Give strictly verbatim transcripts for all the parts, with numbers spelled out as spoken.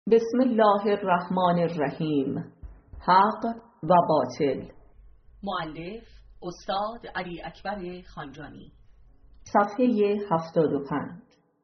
بسم الله الرحمن الرحیم. حق و باطل. مؤلف استاد علی اکبر خانجانی. صفحه هفتاد و پنج.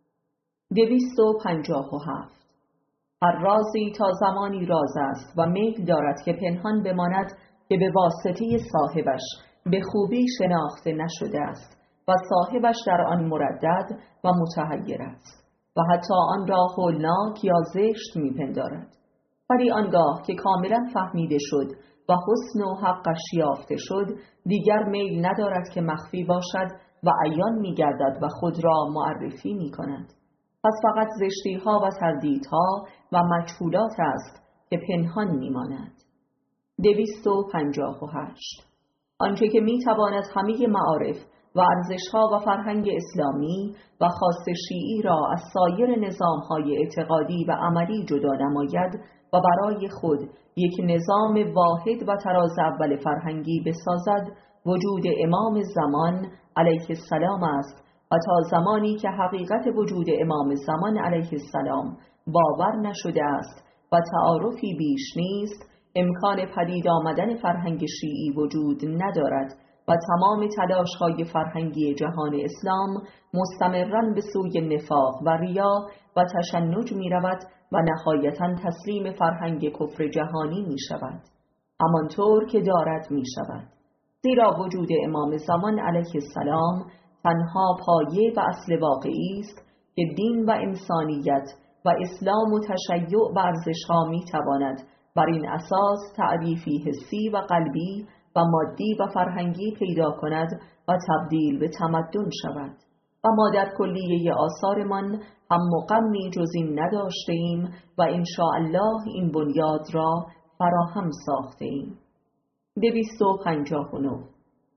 دویست و پنجاه و هفت. هر رازی تا زمانی راز است و میل دارد که پنهان بماند که به واسطه صاحبش به خوبی شناخته نشده است و صاحبش در آن مردد و متحیر است و حتی آن را هولناک یا زشت میپندارد. ولی آنگاه که کاملا فهمیده شد و حسن و حقش یافته شد، دیگر میل ندارد که مخفی باشد و عیان میگردد و خود را معرفی میکند. پس فقط زشتی ها و تردیدها و مجهولات است که پنهان میماند. دویست و پنجاه و هشت. آنچه که میتواند همه معارف و ارزش‌ها و فرهنگ اسلامی و خاص شیعی را از سایر نظام‌های اعتقادی و عملی جدا نماید و برای خود یک نظام واحد و تراز اول فرهنگی بسازد، وجود امام زمان علیه السلام است و تا زمانی که حقیقت وجود امام زمان علیه السلام باور نشده است و تعارفی بیش نیست، امکان پدید آمدن فرهنگ شیعی وجود ندارد و تمام تلاش‌های فرهنگی جهان اسلام مستمراً به سوی نفاق و ریا و تشنج می‌رود و نهایتاً تسلیم فرهنگ کفر جهانی می‌شود، همانطور که دارد می‌شود. زیرا وجود امام زمان علیه السلام تنها پایه و اصل واقعی است که دین و انسانیت و اسلام و تشیع و ارزش‌ها می‌تواند بر این اساس تعریفی حسی و قلبی و مادی و فرهنگی پیدا کند و تبدیل به تمدن شود. و ما در کلیه آثارمان هم مقمی جز این نداشته ایم و انشاءالله این بنیاد را فراهم ساخته ایم. دویست و پنجاه و نه.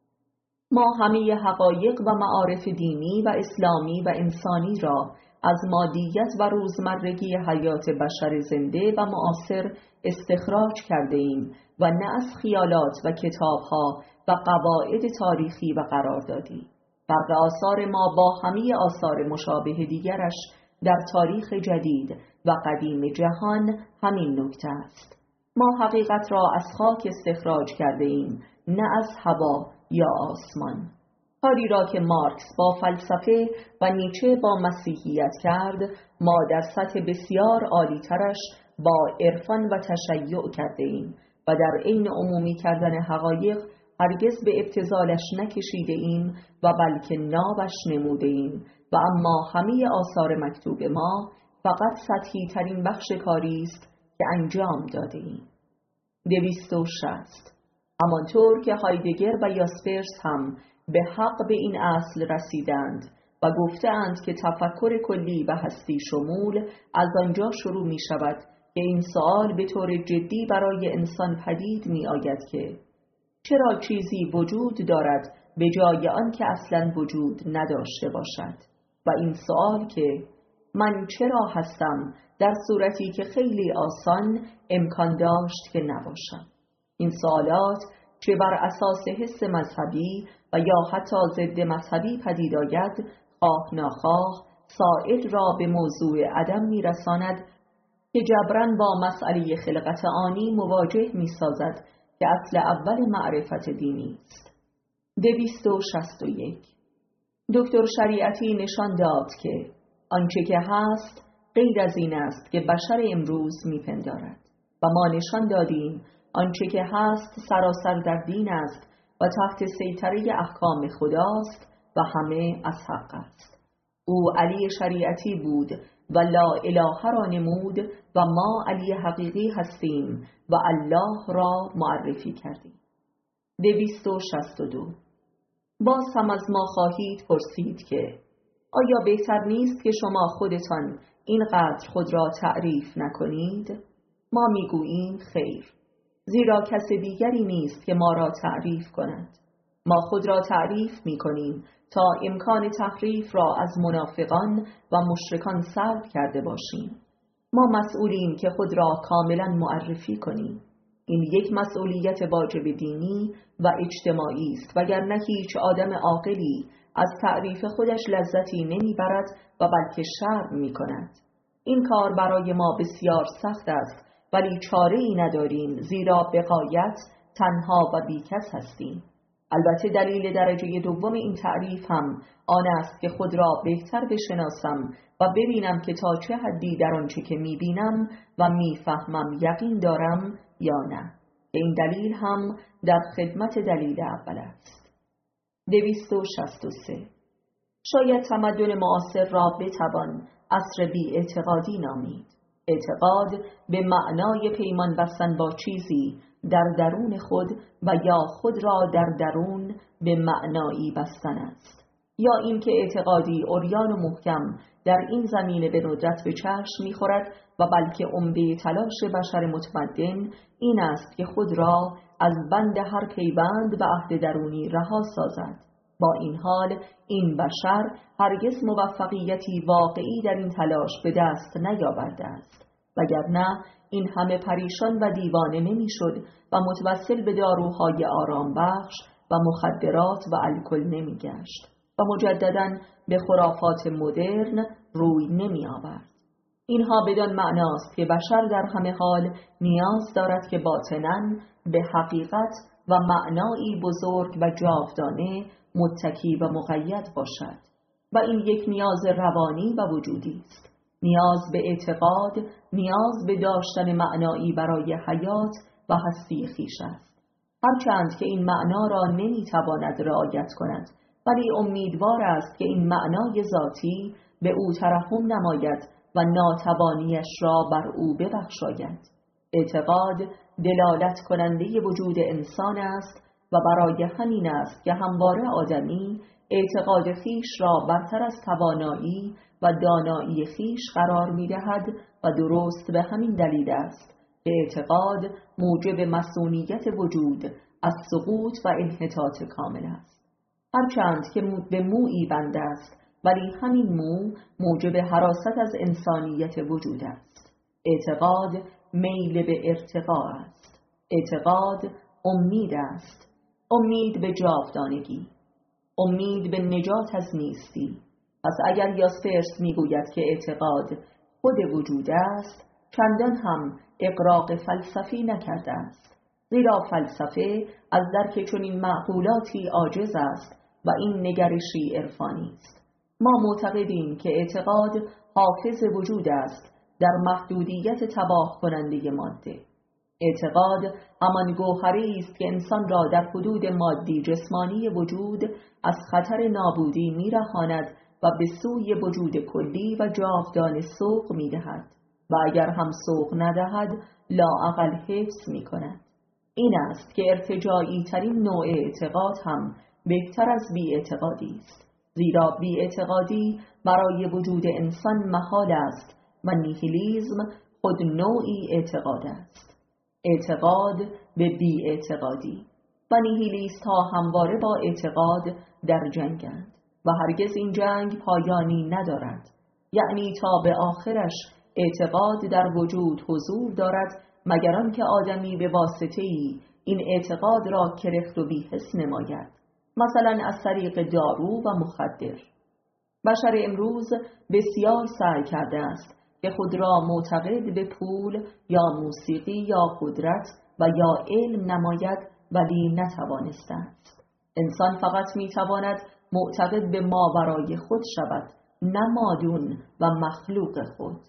ما همه حقایق و معارف دینی و اسلامی و انسانی را از مادیت و روزمرگی حیات بشر زنده و معاصر استخراج کرده ایم و نه از خیالات و کتابها و قواعد تاریخی و قرار دادیم. فرق آثار ما با همه آثار مشابه دیگرش در تاریخ جدید و قدیم جهان همین نکته است. ما حقیقت را از خاک استخراج کرده ایم، نه از هوا یا آسمان. کاری را که مارکس با فلسفه و نیچه با مسیحیت کرد، ما در سطح بسیار عالی‌ترش با عرفان و تشیع کرده ایم و در عین عمومی کردن حقایق هرگز به ابتذالش نکشیده ایم و بلکه نابش نموده ایم و اما همه آثار مکتوب ما فقط سطحی ترین بخش کاری است که انجام داده ایم. دویست و شصت. همانطور که هایدگر و یاسپرس هم به حق به این اصل رسیدند و گفتند که تفکر کلی و هستی شمول از آنجا شروع می شود که این سوال به طور جدی برای انسان پدید می آید که چرا چیزی وجود دارد به جای آن که اصلا وجود نداشته باشد، و این سوال که من چرا هستم در صورتی که خیلی آسان امکان داشت که نباشم. این سوالات چه بر اساس حس مذهبی و یا حتی ضد مذهبی پدید آید، خواه ناخواه سائل را به موضوع عدم میرساند که جبران با مسئله خلقت آنی مواجه میسازد که اصل اول معرفت دینی است. دویست و شصت و یک. دکتر شریعتی نشان داد که آنچه که هست غیر از این است که بشر امروز میپندارد و ما نشان دادیم آنچه که هست سراسر در دین است و تحت سیطره احکام خداست و همه از حق است. او علی شریعتی بود و لا اله را نمود و ما علی حقیقی هستیم و الله را معرفی کردیم. دویست و شصت و دو. باز هم از ما خواهید پرسید که آیا بهتر نیست که شما خودتان اینقدر خود را تعریف نکنید؟ ما میگوییم خیر، زیرا کس دیگری نیست که ما را تعریف کند. ما خود را تعریف می کنیم تا امکان تحریف را از منافقان و مشرکان سلب کرده باشیم. ما مسئولیم که خود را کاملا معرفی کنیم. این یک مسئولیت واجب دینی و اجتماعی است، وگرنه هیچ آدم عاقلی از تعریف خودش لذتی نمی برد و بلکه شرم می کند. این کار برای ما بسیار سخت است، ولی چاره ای نداریم، زیرا به غایت تنها و بیکس هستیم. البته دلیل درجه دوم این تعریف هم آن است که خود را بهتر بشناسم و ببینم که تا چه حدی در آنچه که میبینم و میفهمم یقین دارم یا نه. این دلیل هم در خدمت دلیل اول است. دویست و شصت و سه. شاید تمدن معاصر را بتوان عصر بی اعتقادی نامید. اعتقاد به معنای پیمان بستن با چیزی در درون خود و یا خود را در درون به معنایی بستن است، یا اینکه اعتقادی عریان و محکم در این زمینه به ندرت به چشم می‌خورد و بلکه عمده تلاش بشر متمدن این است که خود را از بند هر پیوند و عهد درونی رها سازد. با این حال این بشر هرگز موفقیتی واقعی در این تلاش به دست نیاورده است، وگرنه این همه پریشان و دیوانه نمی‌شد و متوسل به داروهای آرام بخش و مخدرات و الکل نمی‌گشت و مجدداً به خرافات مدرن روی نمی‌آورد. اینها بدان معناست که بشر در همه حال نیاز دارد که باطناً به حقیقت و معنایی بزرگ و جاودانه متکی و مقید باشد و این یک نیاز روانی و وجودی است. نیاز به اعتقاد، نیاز به داشتن معنایی برای حیات و هستی خویش است. هرچند که این معنا را نمیتواند رعایت کند، ولی امیدوار است که این معنای ذاتی به او ترحم نماید و ناتوانیش را بر او ببخشاید. اعتقاد دلالت کننده وجود انسان است و برای همین است که همواره آدمی اعتقاد خویش را برتر از توانایی و دانایی خویش قرار می‌دهد و درست به همین دلیل است که اعتقاد موجب مسئولیت وجود از سقوط و انحطاط کامل است. هرچند که به مویی بند است، ولی همین مو موجب حراست از انسانیت وجود است. اعتقاد میل به ارتقا است. اعتقاد امید است. امید به جاودانگی، امید به نجات از نیستی. پس اگر یاسپرس میگوید که اعتقاد خود وجود است، چندان هم اغراق فلسفی نکرده است، زیرا فلسفه از درک چنین معقولاتی عاجز است و این نگرشی عرفانی است. ما معتقدیم که اعتقاد حافظ وجود است در محدودیت تباه کننده ماده. اعتقاد همان گوهری است که انسان را در حدود مادی جسمانی وجود از خطر نابودی می‌رهاند و به سوی وجود کلی و جاودان سوق می‌دهد و اگر هم سوق ندهد لااقل حفظ می‌کند. این است که ارتجاعی ترین نوع اعتقاد هم بهتر از بی اعتقادی است، زیرا بی اعتقادی برای وجود انسان محال است و نیهیلیزم خود نوعی اعتقاد است. اعتقاد به بی اعتقادی و نیهیلیست ها همواره با اعتقاد در جنگند و هرگز این جنگ پایانی ندارد، یعنی تا به آخرش اعتقاد در وجود حضور دارد، مگر آنکه آدمی به واسطه‌ای این اعتقاد را کرخت و بی‌حس نماید، مثلا از طریق دارو و مخدر. بشر امروز بسیار سعی کرده است که خود را معتقد به پول یا موسیقی یا قدرت و یا علم نماید، ولی نتوانسته است. انسان فقط میتواند معتقد به ماورای خود شود، نه مادون و مخلوق خود.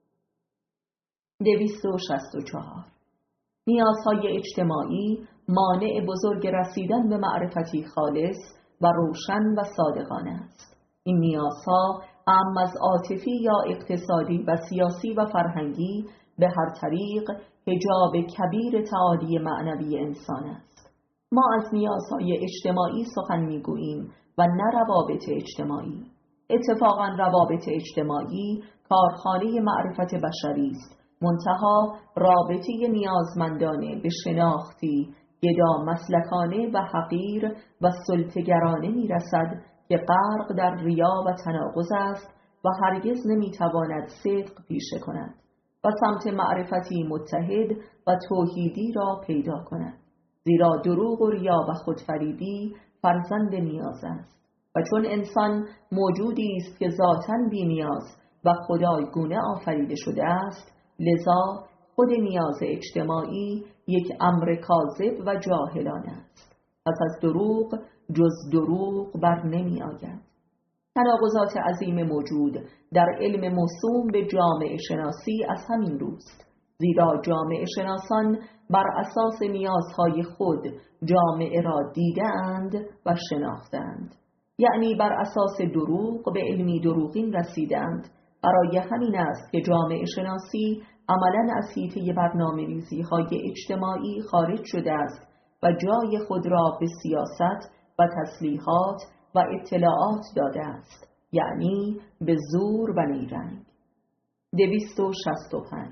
دویست و شصت و چهار. نیازهای اجتماعی مانع بزرگ رسیدن به معرفتی خالص و روشن و صادقانه است. این نیازها اما از عاطفی یا اقتصادی و سیاسی و فرهنگی به هر طریق حجاب کبیر تعالی معنوی انسان است. ما از نیازهای اجتماعی سخن میگوییم و نه روابط اجتماعی. اتفاقاً روابط اجتماعی کارخانه معرفت بشری است، منتها رابطه نیازمندانه به شناختی گدا مسلکانه و حقیر و سلطه‌گرانه میرسد که غرق در ریا و تناقض است و هرگز نمیتواند صدق پیشه کند و سمت معرفتی متحد و توحیدی را پیدا کند، زیرا دروغ و ریا و خودفریبی فرزند نیاز است و چون انسان موجودی است که ذاتاً بی نیاز و خدایگونه آفریده شده است، لذا خود نیاز اجتماعی یک امر کاذب و جاهلانه است. پس از دروغ جز دروغ بر نمی آید. تناقضات عظیم موجود در علم موسوم به جامعه شناسی از همین روست، زیرا جامعه شناسان بر اساس نیازهای خود جامعه را دیده‌اند و شناختند، یعنی بر اساس دروغ به علمی دروغین رسیدند. برای همین است که جامعه شناسی عملاً از حیطه برنامه‌ریزی‌های اجتماعی خارج شده است و جای خود را به سیاست و تسلیحات و اطلاعات داده است، یعنی به زور و نیرنگ. دویست و شصت و پنج.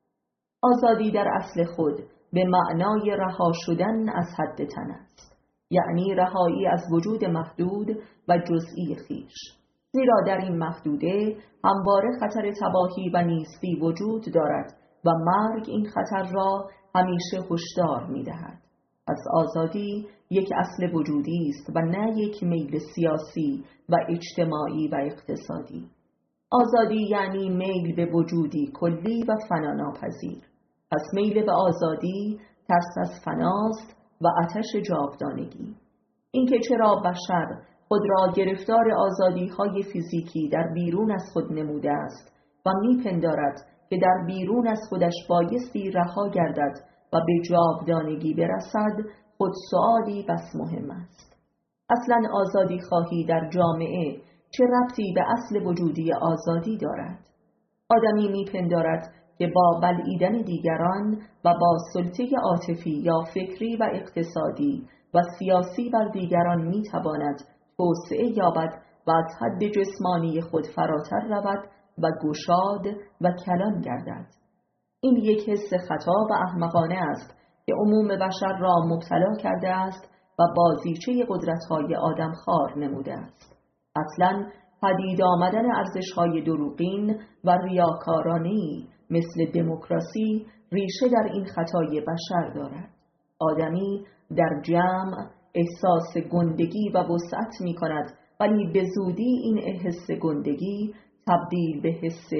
آزادی در اصل خود به معنای رها شدن از حد تن است، یعنی رهایی از وجود محدود و جزئی خویش، زیرا در این محدوده همواره خطر تباهی و نیستی وجود دارد و مرگ این خطر را همیشه هشدار می‌دهد. پس آزادی یک اصل وجودی است و نه یک میل سیاسی و اجتماعی و اقتصادی. آزادی یعنی میل به وجودی کلی و فناناپذیر. پس میل به آزادی ترس از فناست و آتش جاودانگی. اینکه چرا بشر خود را گرفتار آزادی‌های فیزیکی در بیرون از خود نموده است و میپندارد که در بیرون از خودش بایستی رها گردد و به جاودانگی برسد، خود سؤالی بس مهم است. اصلاً آزادی خواهی در جامعه چه ربطی به اصل وجودی آزادی دارد؟ آدمی میپندارد که با بلعیدن دیگران و با سلطه عاطفی یا فکری و اقتصادی و سیاسی بر دیگران میتواند توسعه یابد و از حد جسمانی خود فراتر رود و گشاد و کلان گردد. این یک حس خطا و احمقانه است که عموم بشر را مبتلا کرده است و بازیچه قدرت‌های آدمخوار نموده است. اصلاً پدید آمدن ارزش‌های دروغین و ریاکارانه‌ای مثل دموکراسی ریشه در این خطای بشر دارد. آدمی در جمع احساس گندگی و وسعت می کند، ولی به زودی این حس گندگی تبدیل به حس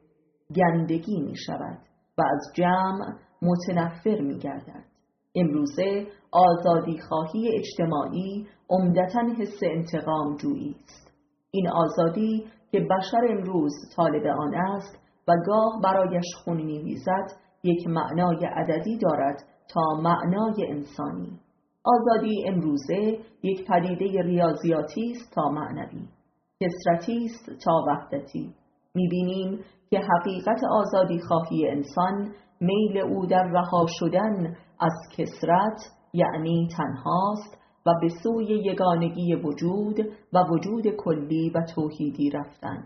گندگی می شود و از جمع متنفر می گردد. امروزه آزادی خواهی اجتماعی عمدتاً حس انتقام جویی است. این آزادی که بشر امروز طالب آن است و گاه برایش خون می ریزد، یک معنای عددی دارد تا معنای انسانی. آزادی امروزه یک پدیده ریاضیاتی است تا معنوی، کثرتی است تا وحدتی. می‌بینیم که حقیقت آزادی خواهی انسان میل او در رها شدن از کثرت یعنی تنهاست و به سوی یگانگی وجود و وجود کلی و توحیدی رفتن.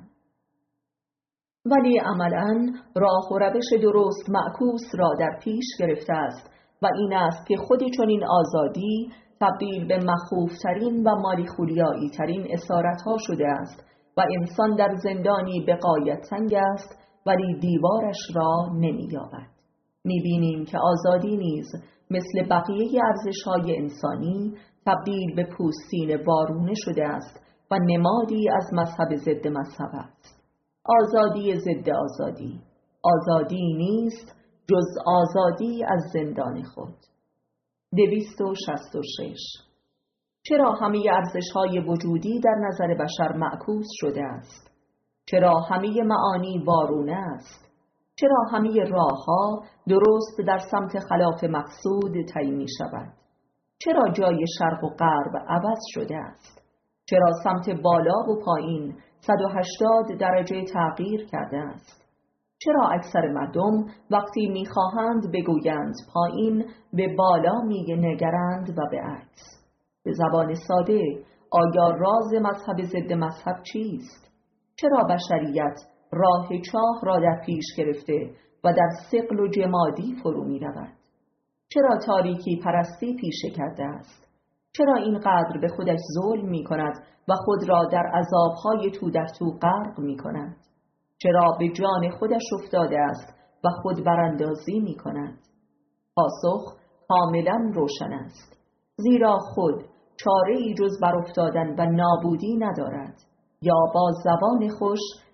ولی عملاً راه و روش درست معکوس را در پیش گرفته است و این است که خود چنین آزادی تبدیل به مخوفترین و مالیخولیایی ترین اسارتها شده است و انسان در زندانی به غایت تنگ است ولی دیوارش را نمی یابد. می بینیم که آزادی نیز مثل بقیه ارزش‌های انسانی تبدیل به پوستین وارونه شده است و نمادی از مذهب ضد مذهب است. آزادی ضد آزادی، آزادی نیست جز آزادی از زندان خود. دویست و شصت و شش. چرا همه ارزش‌های وجودی در نظر بشر معکوس شده است؟ چرا همه معانی وارونه است؟ چرا همه راه‌ها درست در سمت خلاف مقصود طی می‌شود؟ چرا جای شرق و غرب عوض شده است؟ چرا سمت بالا و پایین صد و هشتاد درجه تغییر کرده است؟ چرا اکثر مردم وقتی می‌خواهند بگویند پایین به بالا می‌نگرند و به عکس؟ به زبان ساده، آیا راز مذهب ضد مذهب چیست؟ چرا بشریت راه چاه را در پیش گرفته و در ثقل و جمادی فرو می رود؟ چرا تاریکی پرستی پیشه کرده است؟ چرا اینقدر به خودش ظلم می کند و خود را در عذابهای تو در تو غرق می کند؟ چرا به جان خودش افتاده است و خود براندازی می کند؟ پاسخ کاملا روشن است، زیرا خود چاره ای جز بر افتادن و نابودی ندارد، یا با زبان خوش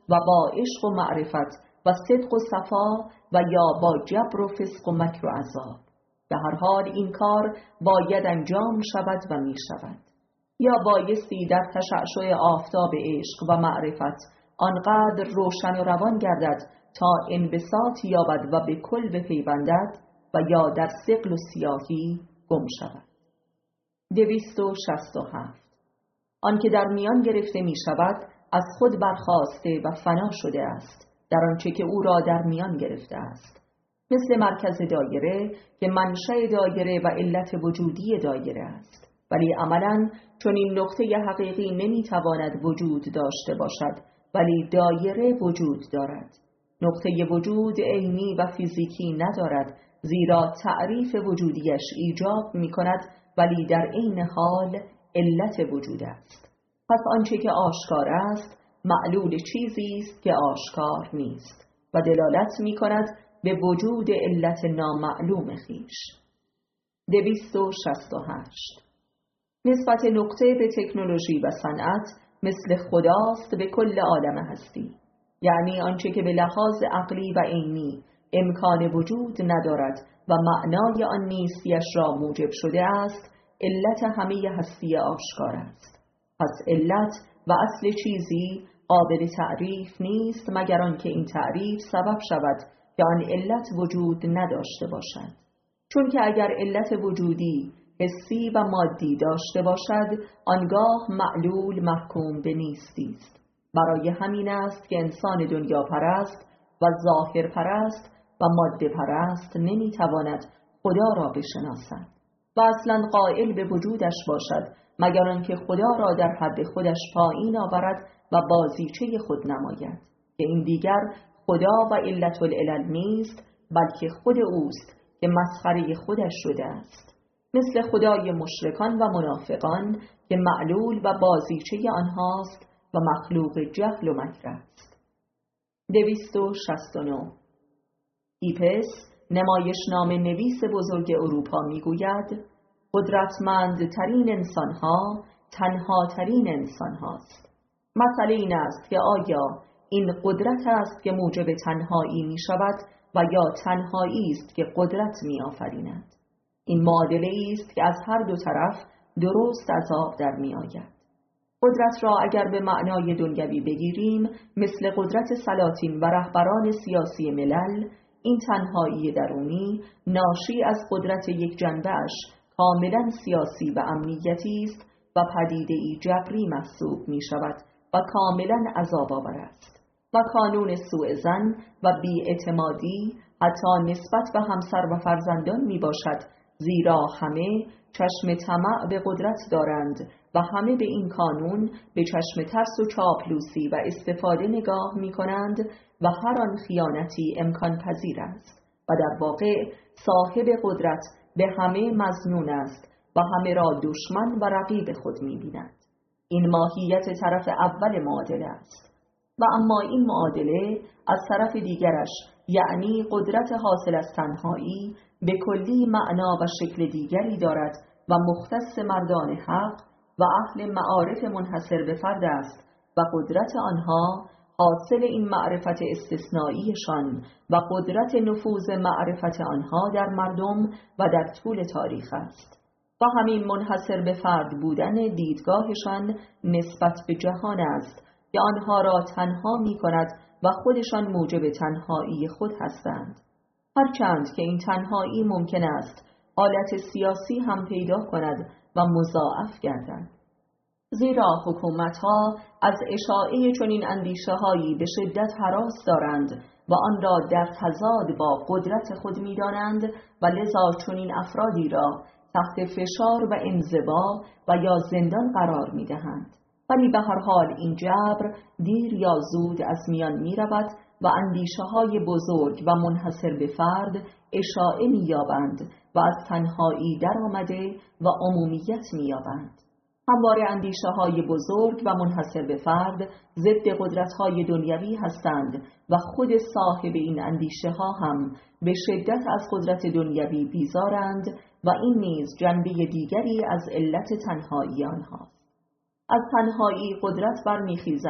و با عشق و معرفت و صدق و صفا و یا با جبر و فسق و مکر و عذاب. به هر حال این کار باید انجام شود و می شود. یا بایستی در تشعشع آفتاب عشق و معرفت آنقدر روشن و روان گردد تا انبساط یابد و به کل بپیوندد و یا در ثقل و سیاهی گم شود. دویست و شصت و هفت. آن که در میان گرفته می شود از خود برخاسته و فنا شده است در آنچه که او را در میان گرفته است، مثل مرکز دایره که منشأ دایره و علت وجودی دایره است، ولی عملاً چون این نقطه حقیقی نمیتواند وجود داشته باشد ولی دایره وجود دارد. نقطه وجود عینی و فیزیکی ندارد، زیرا تعریف وجودیش ایجاب می کند ولی در عین حال علت وجود است. پس آنچه که آشکار است معلول چیزی است که آشکار نیست و دلالت می کند به وجود علت نامعلوم خویش. دویست و شصت و هشت. نسبت نقطه به تکنولوژی و صنعت مثل خداست به کل عالم هستی، یعنی آنچه که به لحاظ عقلی و عینی امکان وجود ندارد و معنای آن نیستیش را موجب شده است، علت همه هستی آشکار است. پس علت و اصل چیزی قابل تعریف نیست مگر آنکه این تعریف سبب شود که آن علت وجود نداشته باشد. چون که اگر علت وجودی حسی و مادی داشته باشد آنگاه معلول محکوم به نیستی است. برای همین است که انسان دنیا پرست و ظاهر پرست و ماده پرست نمیتواند خدا را بشناسد و اصلا قائل به وجودش باشد مگر آنکه خدا را در حد خودش پایین آورد و بازیچه خود نماید، که این دیگر خدا و علت العلل نیست بلکه خود اوست که مسخره خودش شده است، مثل خدای مشرکان و منافقان که معلول و بازیچه آنهاست و مخلوق جهل و مکر است. دویست و شصت و نه. ایپس نمایشنامه نویس بزرگ اروپا میگوید قدرتمندترین انسانها تنها ترین انسان هاست. مسئله این است که آیا این قدرت است که موجب تنهایی می شود و یا تنهایی است که قدرت می آفریند. این معادله است که از هر دو طرف درست از آب در می آید. قدرت را اگر به معنای دنیوی بگیریم مثل قدرت سلاطین و رهبران سیاسی ملل، این تنهایی درونی ناشی از قدرت یک جنبه‌اش کاملا سیاسی و امنیتی است و پدیده‌ای جبری محسوب می شود و کاملا عذاب‌آور است و کانون سوء ظن و بی‌اعتمادی حتی نسبت به همسر و فرزندان می باشد، زیرا همه چشم طمع به قدرت دارند و همه به این قانون به چشم ترس و چاپلوسی و استفاده نگاه می کنند و هر آن خیانتی امکان پذیر است و در واقع صاحب قدرت به همه مظنون است و همه را دشمن و رقیب خود می بیند. این ماهیت طرف اول معادله است. و اما این معادله از طرف دیگرش، یعنی قدرت حاصل از تنهایی، به کلی معنا و شکل دیگری دارد و مختص مردان حق و اهل معارف منحصر به فرد است و قدرت آنها حاصل این معرفت استثنائیشان و قدرت نفوذ معرفت آنها در مردم و در طول تاریخ است و همین منحصر به فرد بودن دیدگاهشان نسبت به جهان است که آنها را تنها می کند و خودشان موجب تنهایی خود هستند، هرچند که این تنهایی ممکن است حالت سیاسی هم پیدا کند و مضاعف گردد. زیرا حکومت‌ها از اشاعه چنین اندیشه‌هایی به شدت هراس دارند و آن را در تضاد با قدرت خود می‌دانند و لذا چنین افرادی را تحت فشار و انزوا و یا زندان قرار می‌دهند. ولی به هر حال این جبر دیر یا زود از میان می‌رود و اندیشه‌های بزرگ و منحصر به فرد اشاعه می‌یابند و از تنهایی در آمده و عمومیت می‌یابند. همواره اندیشه‌های بزرگ و منحصر به فرد ضد قدرت‌های دنیوی هستند و خود صاحب این اندیشه‌ها هم به شدت از قدرت دنیوی بیزارند و این نیز جنبه دیگری از علت تنهایی آنهاست. از تنهایی قدرت برمیخیزد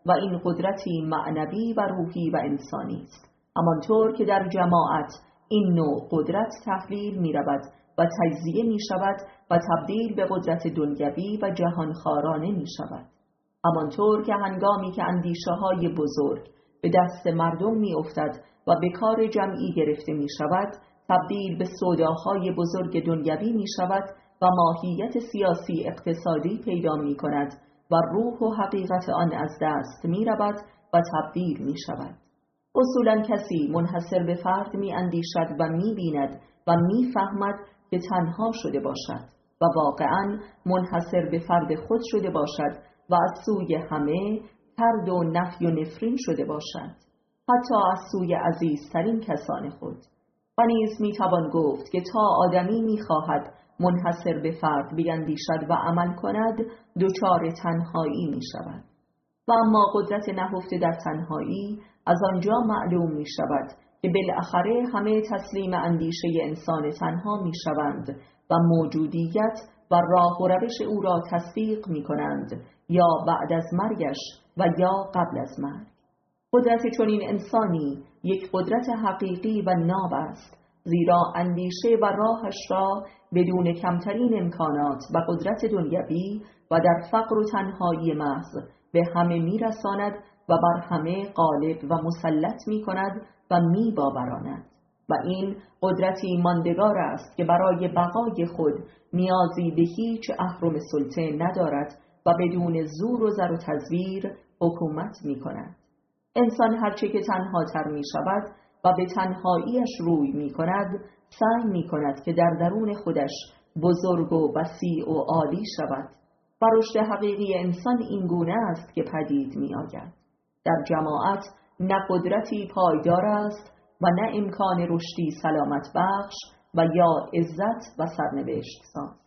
و این قدرتی معنوی و روحی و انسانی است. همانطور که در جماعت این نوع قدرت تحلیل می رود و تجزیه می شود و تبدیل به قدرت دنیوی و جهانخوارانه می شود. همانطور که هنگامی که اندیشه های بزرگ به دست مردم می افتد و به کار جمعی گرفته می شود، تبدیل به سوداهای بزرگ دنیوی می شود و ماهیت سیاسی اقتصادی پیدا می کند و روح و حقیقت آن از دست می رود و تبدیل می شود. اصولاً کسی منحصر به فرد می اندیشد و می بیند و می فهمد که تنها شده باشد و واقعاً منحصر به فرد خود شده باشد و از سوی همه طرد و نفی و نفرین شده باشد، حتی از سوی عزیزترین کسان خود. و نیز می توان گفت که تا آدمی می خواهد منحصر به فرد بیندیشد و عمل کند، دچار تنهایی می شود. و اما قدرت نهفته در تنهایی از آنجا معلوم می شود که بالاخره همه تسلیم اندیشه انسان تنها می شوند و موجودیت و راه و روش او را تصدیق می کنند، یا بعد از مرگش و یا قبل از مرگ. قدرت چنین انسانی یک قدرت حقیقی و ناب است، زیرا اندیشه و راهش را بدون کمترین امکانات و قدرت دنیوی و در فقر و تنهایی محض به همه می رساند و بر همه غالب و مسلط می کند و می باوراند. و این قدرتی ماندگار است که برای بقای خود نیازی به هیچ اهرم سلطه ندارد و بدون زور و زر و تزویر حکومت می کند. انسان هرچه که تنها تر می شود و به تنهاییش روی می کند، سعی می کند که در درون خودش بزرگ و وسیع و عالی شود. و رشد حقیقی انسان این گونه است که پدید می آید. در جماعت نه قدرتی پایدار است و نه امکان رشدی سلامت بخش و یا عزت و سرنوشت ساز.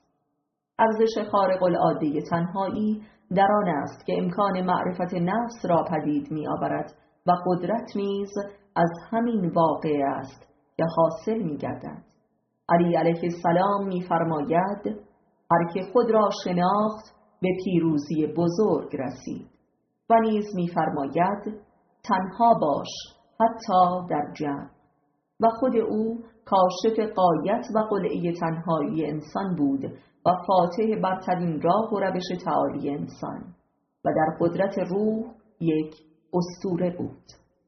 ارزش خارق العاده تنهایی در آن است که امکان معرفت نفس را پدید می آورد و قدرت نیز از همین واقع است که حاصل می گردد. علی علیه السلام می فرماید: هر که خود را شناخت به پیروزی بزرگ رسید. و نیز می فرماید: تنها باش حتی در جمع. و خود او کاشف غایت و قلعه تنهایی انسان بود و فاتح برترین راه و روش تعالی انسان و در قدرت روح یک اسطوره بود.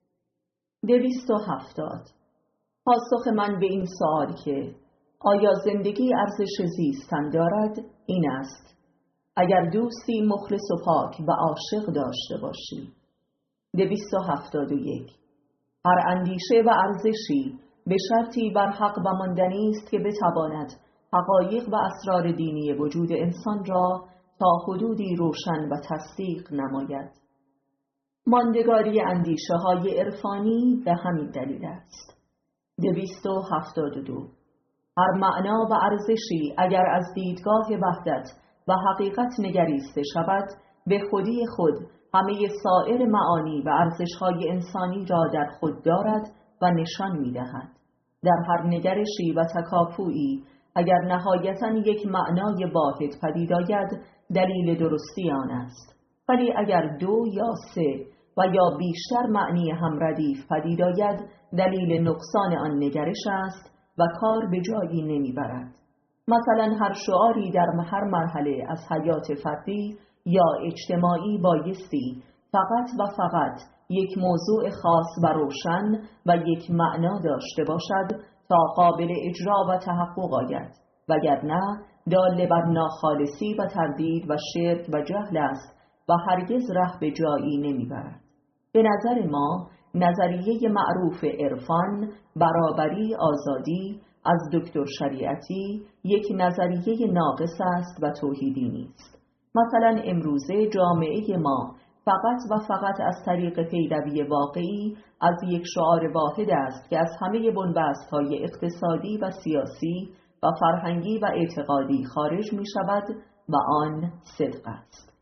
دویست و هفتاد. پاسخ من به این سوال که آیا زندگی ارزش زیستن دارد این است: اگر دوستی مخلص و پاک و عاشق داشته باشی. دویست و هفتاد و یک. هر اندیشه و ارزشی به شرطی بر حق و ماندنی است که بتواند حقایق و اسرار دینی وجود انسان را تا حدودی روشن و تصدیق نماید. ماندگاری اندیشه های عرفانی به همین دلیل است. دویست و هفتاد و دو. هر معنا و ارزشی اگر از دیدگاه وحدت و حقیقت نگریسته شود، به خودی خود همه سایر معانی و ارزش‌های انسانی را در خود دارد و نشان می‌دهد. در هر نگرشی و تکاپویی اگر نهایتاً یک معنای واحد پدید آید، دلیل درستی آن است. ولی اگر دو یا سه و یا بیشتر معنی هم ردیف پدید آید، دلیل نقصان آن نگرش است و کار به جایی نمیبرد. مثلا هر شعاری در هر مرحله از حیات فردی یا اجتماعی بایستی فقط و فقط یک موضوع خاص و روشن و یک معنا داشته باشد تا قابل اجرا و تحقق آید، وگرنه دال بر ناخالصی و تردید و شرک و جهل است و هرگز ره به جایی نمیبرد. به نظر ما نظریه معروف عرفان، برابری، آزادی از دکتر شریعتی یک نظریه ناقص است و توحیدی نیست. مثلا امروزه جامعه ما فقط و فقط از طریق پیروی واقعی از یک شعار واحد است که از همه بنبست‌های اقتصادی و سیاسی و فرهنگی و اعتقادی خارج می شود و آن صدق است.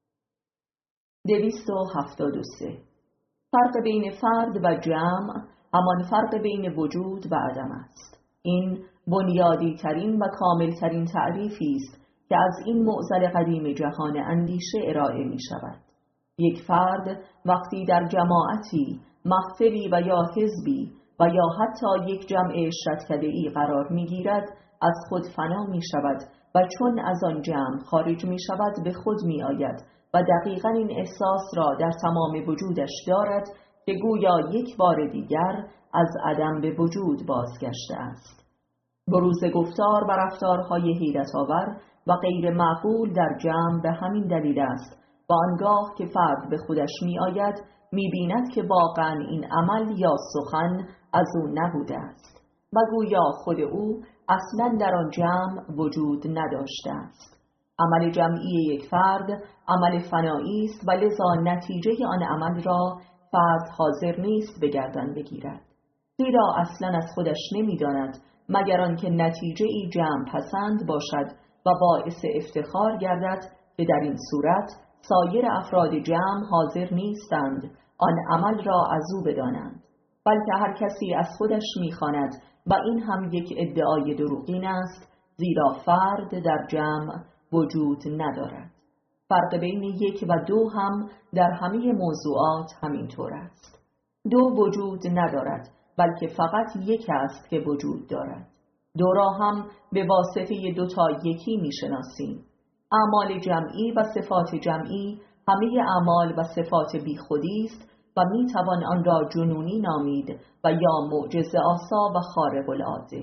دویست و هفتاد و سه. فرق بین فرد و جمع همان فرق بین وجود و عدم است. این بنیادی ترین و کامل ترین تعریفی است که از این معضل قدیم جهان اندیشه ارائه می شود. یک فرد وقتی در جماعتی، محفلی و یا حزبی و یا حتی یک جمع اشرتکده‌ای قرار می‌گیرد، از خود فنا می‌شود و چون از آن جمع خارج می‌شود به خود می‌آید و دقیقاً این احساس را در تمام وجودش دارد که گویا یک بار دیگر از عدم به وجود بازگشته است. بروز گفتار و رفتارهای حیرت‌آور و غیر معقول در جمع به همین دلیل است و آنگاه که فرد به خودش می‌آید می‌بیند که واقعاً این عمل یا سخن از او نبوده است و گویا خود او اصلاً در آن جمع وجود نداشته است. عمل جمعی یک فرد عمل فنایی است و لذا نتیجه آن عمل را فرد حاضر نیست به گردن بگیرد، زیرا اصلاً از خودش نمی‌داند مگر آنکه نتیجه ای جمع پسند باشد و باعث افتخار گردد که در این صورت سایر افراد جمع حاضر نیستند آن عمل را از او بدانند، بلکه هر کسی از خودش می‌خواند و این هم یک ادعای دروغین است، زیرا فرد در جمع وجود ندارد. فرق بین یک و دو هم در همه موضوعات همین طور است. دو وجود ندارد، بلکه فقط یک است که وجود دارد. دو را هم به واسطه دو تا یکی می‌شناسیم. اعمال جمعی و صفات جمعی همه اعمال و صفات بیخودی است و میتوان آن را جنونی نامید و یا معجزه آسا و خارق العاده.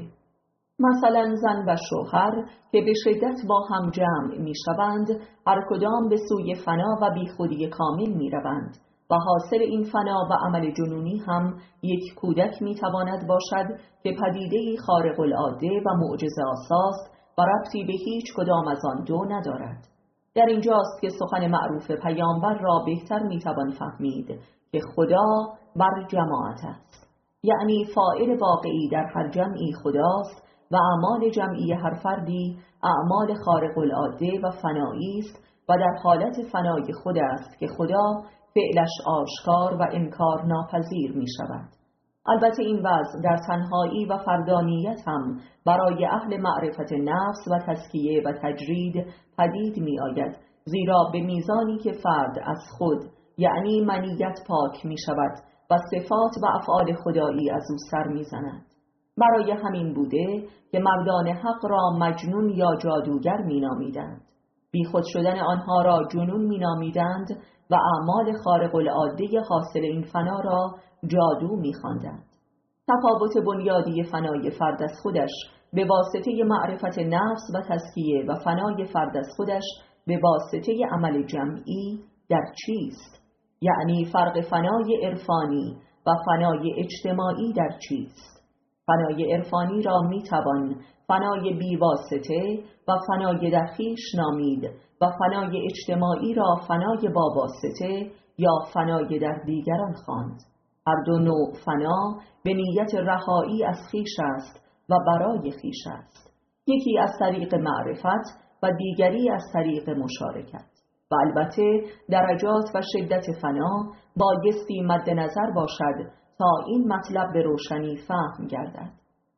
مثلا زن و شوهر که به شدت با هم جمع میشوند، هر کدام به سوی فنا و بیخودی کامل میروند و حاصل این فنا و عمل جنونی هم یک کودک میتواند باشد که پدیده‌ای خارق العاده و معجزه آساست و ربطی به هیچ کدام از آن دو ندارد. در اینجاست که سخن معروف پیامبر را بهتر میتوان فهمید که خدا بر جماعت است، یعنی فاعل واقعی در هر جمعی خداست و اعمال جمعی هر فردی اعمال خارق العاده و فنایی است و در حالت فنای خود است که خدا فعلش آشکار و انکار ناپذیر می شود. البته این وضع در تنهایی و فردانیت هم برای اهل معرفت نفس و تزکیه و تجرید پدید می آید، زیرا به میزانی که فرد از خود یعنی منیت پاک می شود و صفات و افعال خدایی از او سر می زند. برای همین بوده که مردان حق را مجنون یا جادوگر می نامیدند. بی خود شدن آنها را جنون می نامیدند و اعمال خارق العاده حاصل این فنا را جادو می خواندند. تفاوت بنیادی فنای فرد از خودش به واسطه معرفت نفس و تزکیه و فنای فرد از خودش به واسطه عمل جمعی در چیست؟ یعنی فرق فنای عرفانی و فنای اجتماعی در چیست؟ فنای عرفانی را می توان فنای بیواسطه و فنای در خویش نامید و فنای اجتماعی را فنای با واسطه یا فنای در دیگران خواند. هر دو نوع فنا به نیت رهایی از خویش است و برای خویش است، یکی از طریق معرفت و دیگری از طریق مشارکت. و البته درجات و شدت فنا بایستی مد نظر باشد تا این مطلب به روشنی فهم گردد.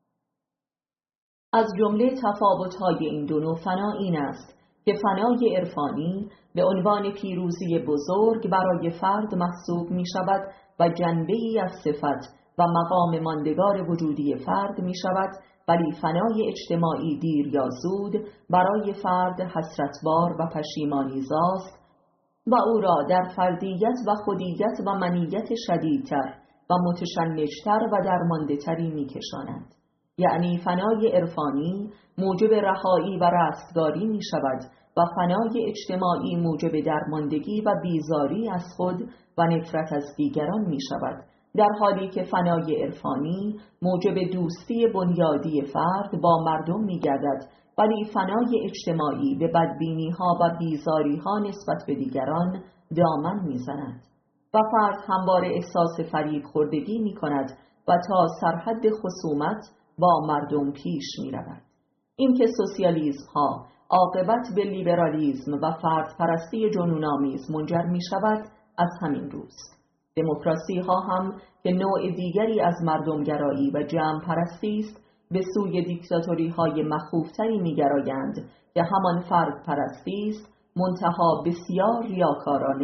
از جمله تفاوت‌های این دو نوع فنا این است که فنای عرفانی به عنوان پیروزی بزرگ برای فرد محسوب می شود و جنبه‌ای از صفت و مقام ماندگار وجودی فرد می شود، ولی فنای اجتماعی دیر یا زود برای فرد حسرتبار و پشیمانی‌زاست و او را در فردیت و خودیت و منیت شدیدتر و متشنجتر و درمانده‌تری می کشاند. یعنی فنای عرفانی موجب رهایی و رستگاری می شود و فنای اجتماعی موجب درماندگی و بیزاری از خود و نفرت از دیگران می شود، در حالی که فنای عرفانی موجب دوستی بنیادی فرد با مردم می گردد، ولی فنای اجتماعی به بدبینی ها و بیزاری ها نسبت به دیگران دامن می زند و فرد همواره احساس فریب خوردگی می کند و تا سرحد خصومت با مردم پیش می رود. این که سوسیالیسم ها عاقبت به لیبرالیسم و فرد پرستی جنون‌آمیز منجر می شود از همین روست. دموکراسی ها هم که نوع دیگری از مردمگرایی و جمع پرستی است، به سوی دیکتاتوری های مخوفتری می گرایند که همان فرد پرستی است، منتها بسیار ریاکارانه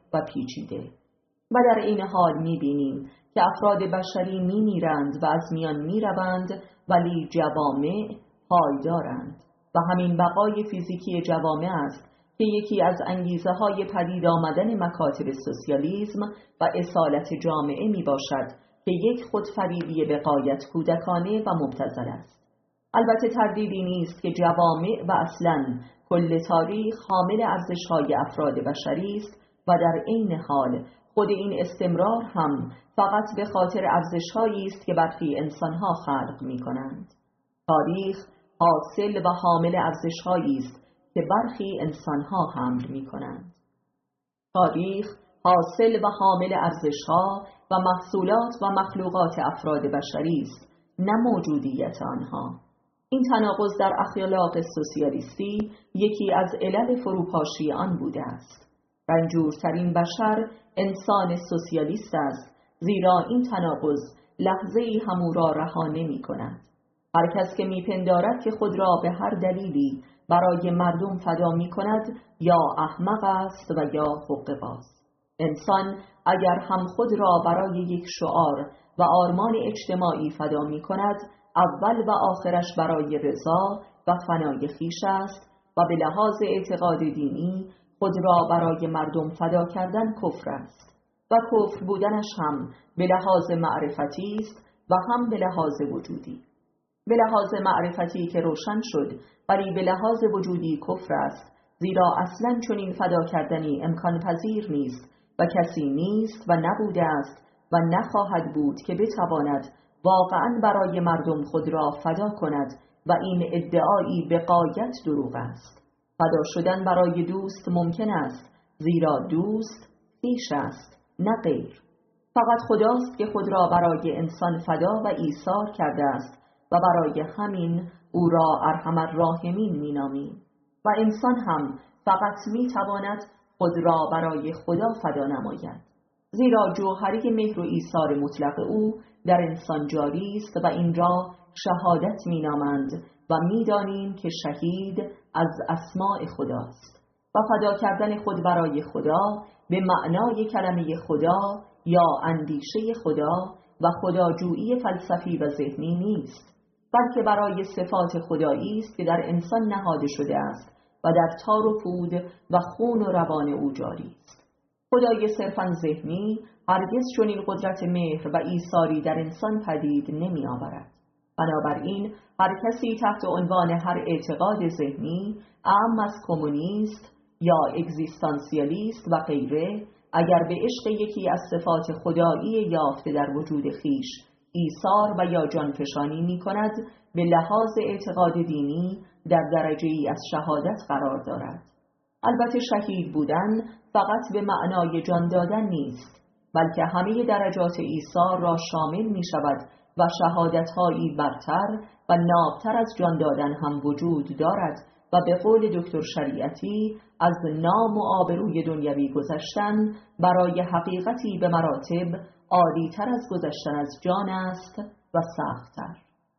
و پیچیده. و در این حال می‌بینیم که افراد بشری می‌میرند و از میان می‌روند، ولی جوامع پایدارند و همین بقای فیزیکی جوامع است که یکی از انگیزه‌های پدید آمدن مکاتب سوسیالیسم و اصالت جامعه میباشد که یک خودفریبی به غایت کودکانه و مبتذل است. البته تردیدی نیست که جوامع و اصلاً کل تاریخ حامل ارزش‌های افراد بشری است و در عین حال خود این استمرار هم فقط به خاطر ارزش‌هایی است که برخی انسان‌ها خلق می‌کنند. تاریخ حاصل و حامل ارزش‌هایی است که برخی انسان‌ها حمل می‌کنند. تاریخ حاصل و حامل ارزش‌ها و محصولات و مخلوقات افراد بشری است، نه موجودیت آنها. این تناقض در اخلاق سوسیالیستی یکی از علل فروپاشی آن بوده است. رنجورترین بشر انسان سوسیالیست است، زیرا این تناقض لحظه‌ای هم او را رها نمی‌کند. هر کس که میپندارد که خود را به هر دلیلی برای مردم فدا می‌کند یا احمق است و یا حقه‌باز. انسان اگر هم خود را برای یک شعار و آرمان اجتماعی فدا می‌کند، اول و آخرش برای رضا و فنای خویش است و به لحاظ اعتقاد دینی خود را برای مردم فدا کردن کفر است و کفر بودنش هم به لحاظ معرفتی است و هم به لحاظ وجودی. به لحاظ معرفتی که روشن شد، ولی به لحاظ وجودی کفر است، زیرا اصلاً چنین فدا کردنی امکان پذیر نیست و کسی نیست و نبوده است و نخواهد بود که بتواند واقعاً برای مردم خود را فدا کند و این ادعایی به غایت دروغ است. فدا شدن برای دوست ممکن است، زیرا دوست خویش است، نه غیر. فقط خداست که خود را برای انسان فدا و ایثار کرده است و برای همین او را ارحم الراحمین می‌نامیم و انسان هم فقط می‌تواند خود را برای خدا فدا نماید، زیرا جوهری مهر و ایثار مطلق او در انسان جاری است و این را شهادت می‌نامند و می‌دانیم که شهید از اسماء خداست و فدا کردن خود برای خدا به معنای کلمه خدا یا اندیشه خدا و خداجویی فلسفی و ذهنی نیست، بلکه برای صفات خدایی است که در انسان نهاده شده است و در تار و پود و خون و روان او جاری است. خدای صرفاً ذهنی هرگز چنین قدرت مهر و ایثاری در انسان پدید نمی آورد. بنابراین هر کسی تحت عنوان هر اعتقاد ذهنی، اعم از کمونیست یا اگزیستانسیالیست و غیره، اگر به عشق یکی از صفات خدایی یافته در وجود خیش ایثار و یا جانفشانی می کند، به لحاظ اعتقاد دینی در درجه ای از شهادت قرار دارد. البته شهید بودن فقط به معنای جان دادن نیست، بلکه همه درجات ایثار را شامل می شود و شهادت‌هایی برتر و نابتر از جان دادن هم وجود دارد و به قول دکتر شریعتی از نام و آبروی دنیوی گذشتن برای حقیقتی به مراتب عالی‌تر از گذشتن از جان است و سخت‌تر.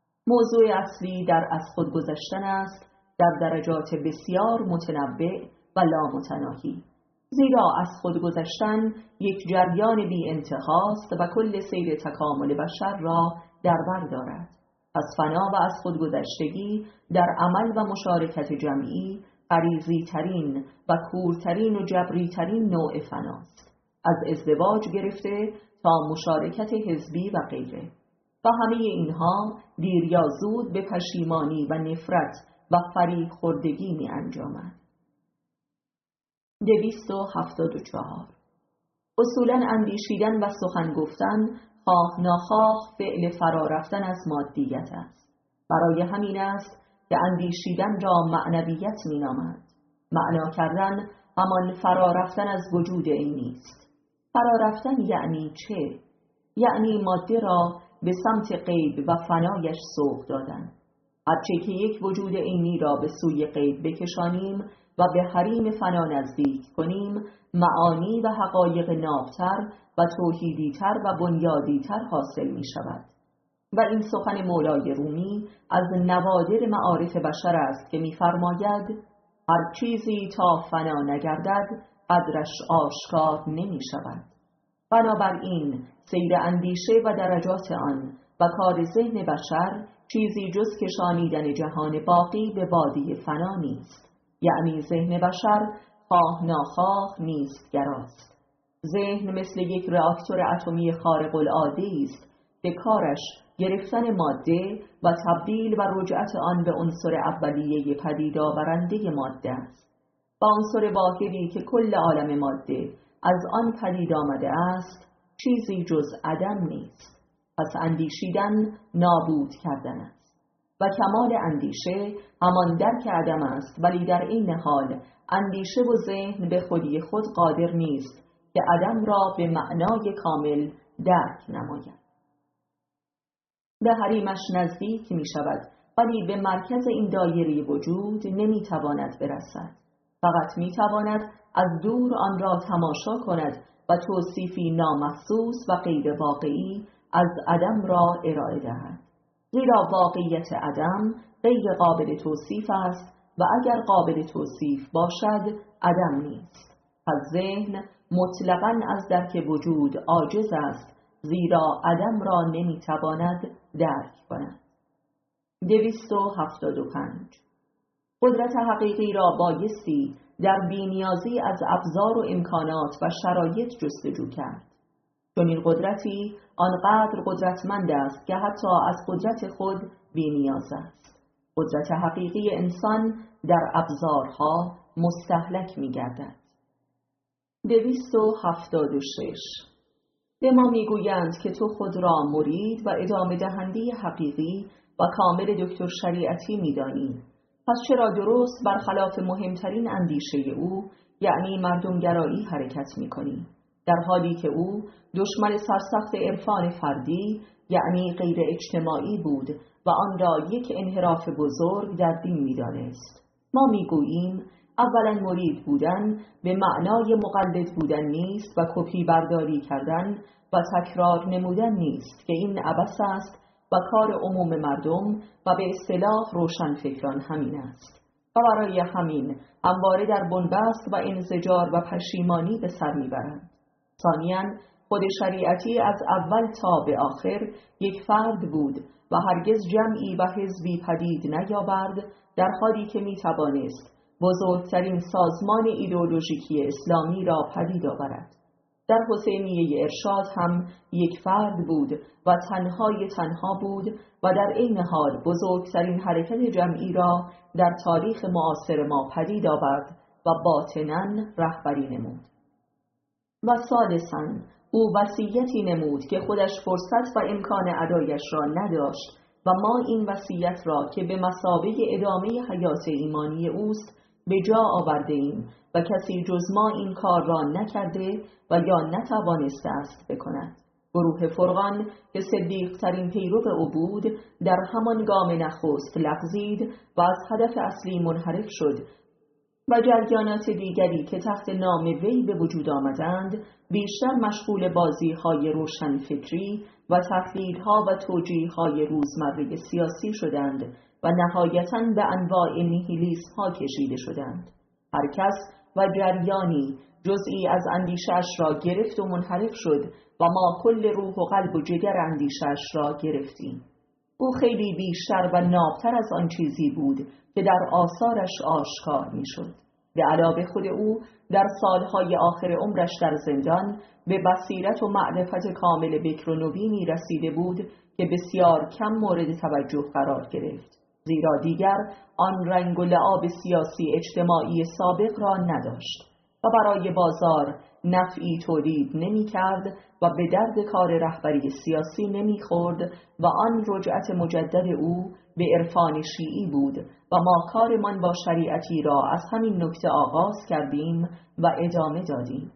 موضوع اصلی در از خود گذشتن است در درجات بسیار متنوع و لامتناهی، زیرا از خود گذشتن یک جریان بی انتهاست و کل سیر تکامل بشر را در بر دارد. پس فنا و از خود گذشتگی در عمل و مشارکت جمعی غریزی ترین و کورترین و جبری ترین نوع فناست، از ازدواج گرفته تا مشارکت حزبی و غیره، و همه اینها دیر یا زود به پشیمانی و نفرت و فریب خوردگی می انجامد. دویست و هفتاد و چهار. اصولاً اندیشیدن و سخن گفتن خواه ناخواه فعل فرا رفتن از مادیت است. برای همین است که اندیشیدن را معنویت می نامند. معنا کردن همان فرا رفتن از وجود عینی است. فرا رفتن یعنی چه؟ یعنی ماده را به سمت غیب و فنایش سوق دادن. هرچه که یک وجود عینی را به سوی غیب بکشانیم و به حریم فنا نزدیک کنیم، معانی و حقایق نابتر و توحیدیتر و بنیادیتر حاصل می شود. و این سخن مولای رومی از نوادر معارف بشر است که می فرماید هر چیزی تا فنا نگردد قدرش آشکار نمی شود. بنابراین سیر اندیشه و درجات آن و کار ذهن بشر چیزی جز کشانیدن جهان باقی به وادی فنا نیست. یعنی ذهن بشر خواه ناخواه نیستگراست. ذهن مثل یک راکتور اتمی خارق العاده است که کارش گرفتن ماده و تبدیل و رجعت آن به عنصر اولیه پدید آورنده ماده است. و عنصر واحدی که کل عالم ماده از آن پدید آمده است چیزی جز عدم نیست. پس اندیشیدن نابود کردن است و کمال اندیشه همان درک عدم است، ولی در این حال اندیشه و ذهن به خودی خود قادر نیست که عدم را به معنای کامل درک نماید. به حریمش نزدیک می شود ولی به مرکز این دایره وجود نمی تواند برسد. فقط می تواند از دور آن را تماشا کند و توصیفی نامحسوس و غیر واقعی از عدم را ارائه دهد. زیرا واقعیت عدم غیر قابل توصیف است و اگر قابل توصیف باشد عدم نیست. پس ذهن مطلقاً از درک وجود عاجز است، زیرا عدم را نمیتواند درک کند. دویست و هفتاد و پنج. قدرت حقیقی را بایستی در بی‌نیازی از ابزار و امکانات و شرایط جستجو کرد. چون این قدرتی آنقدر قدرتمند است که حتی از قدرت خود بی‌نیاز است. قدرت حقیقی انسان در ابزارها مستهلک می‌گردد. دویست و هفتاد و شش. به ما میگویند که تو خود را مرید و ادامه دهنده حقیقی و کامل دکتر شریعتی می‌دانی. پس چرا درست برخلاف مهمترین اندیشه او، یعنی مردمگرایی حرکت می‌کنی؟ در حالی که او دشمن سرسخت عرفان فردی یعنی غیر اجتماعی بود و آن را یک انحراف بزرگ در دین می‌دانست. ما می‌گوییم اولا مرید بودن به معنای مقلد بودن نیست و کپی برداری کردن و تکرار نمودن نیست که این عبث است و کار عموم مردم و به اصطلاح روشنفکران همین است و برای همین همواره در بنبست و انزجار و پشیمانی به سر میبرند. ثانیاً خود شریعتی از اول تا به آخر یک فرد بود و هرگز جمعی و حزبی پدید نیاورد، در حالی که میتوانست بزرگترین سازمان ایدئولوژیکی اسلامی را پدید آورد. در حسینیه ارشاد هم یک فرد بود و تنهای تنها بود و در این حال بزرگترین حرکت جمعی را در تاریخ معاصر ما پدید آورد و باطناً رهبری نمود. و ثالثاً او وصیتی نمود که خودش فرصت و امکان ادایش را نداشت و ما این وصیت را که به مثابه ادامه حیات ایمانی اوست به جا آورده ایم و کسی جز ما این کار را نکرده و یا نتوانسته است بکند. گروه فرقان که صدیق ترین پیرو او بود در همان گام نخست لغزید و از هدف اصلی منحرف شد و جریانات دیگری که تحت نام وی به وجود آمدند بیشتر مشغول بازی‌های روشنفکری و تحلیل‌ها و توجیه‌های روزمره سیاسی شدند و نهایتاً به انواع نیهیلیسم‌ها کشیده شدند. هر کس و جریانی جزئی از اندیشه‌اش را گرفت و منحرف شد و ما کل روح و قلب و جگر اندیشه‌اش را گرفتیم. او خیلی بیشتر و نابتر از آن چیزی بود که در آثارش آشکار می‌شد. به علاوه خود او در سالهای آخر عمرش در زندان به بصیرت و معرفت کامل بکر و نوینی رسیده بود که بسیار کم مورد توجه قرار گرفت، زیرا دیگر آن رنگ و لعاب سیاسی اجتماعی سابق را نداشت و برای بازار نفعی تولید نمی کرد و به درد کار رهبری سیاسی نمی خورد و آن رجعت مجدد او به عرفان شیعی بود و ما کارمان با شریعتی را از همین نکته آغاز کردیم و ادامه دادیم.